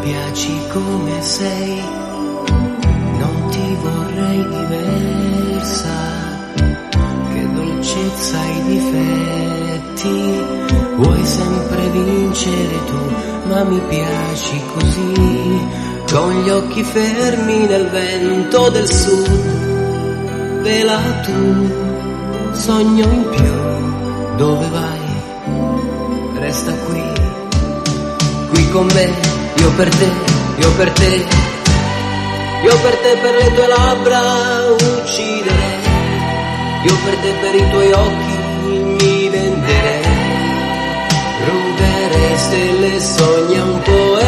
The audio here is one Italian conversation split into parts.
piaci come sei, non ti vorrei diversa, che dolcezza ai difetti, vuoi sempre vincere tu, ma mi piaci così, con gli occhi fermi nel vento del sud, vela tu, sogno in più, dove vai? Resta qui, qui con me. Io per te, io per te, io per te, per le tue labbra ucciderei, io per te, per i tuoi occhi mi venderei, ruberei stelle, sogna un poeta,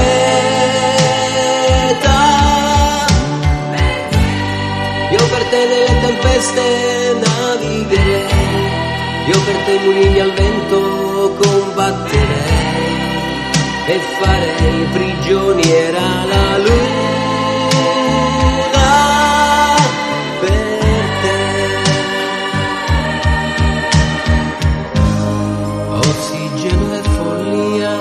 io per te nelle tempeste navigherei, io per te mulini al vento combatterei, e farei prigioniera la luna per te. Ossigeno e follia,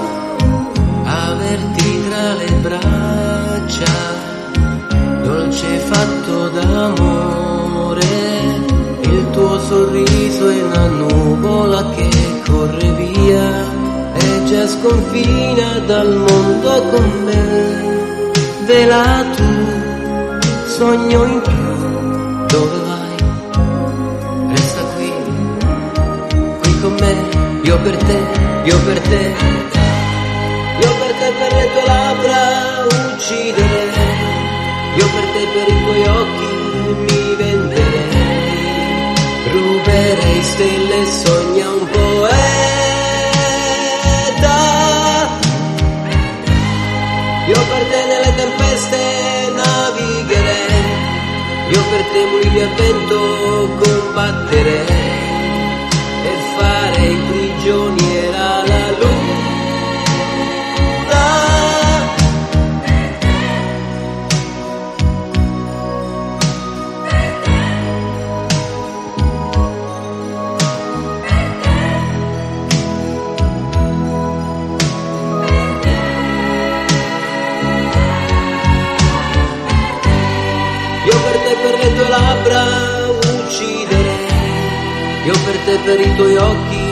averti tra le braccia, dolce fatto d'amore, il tuo sorriso è una nuvola che corre via, già sconfina dal mondo con me, vela tu, sogno in più, dove vai? Resta qui, qui con me, io per te, io per te, io per te, per le tue labbra ucciderei, io per te, per i tuoi occhi mi venderei, ruberei stelle, sogna un poeta. Io per te nelle tempeste navigherei, io per te mulini a vento combatterei, e farei prigioniera la luna. Per le tue labbra ucciderei, io per te, per i tuoi occhi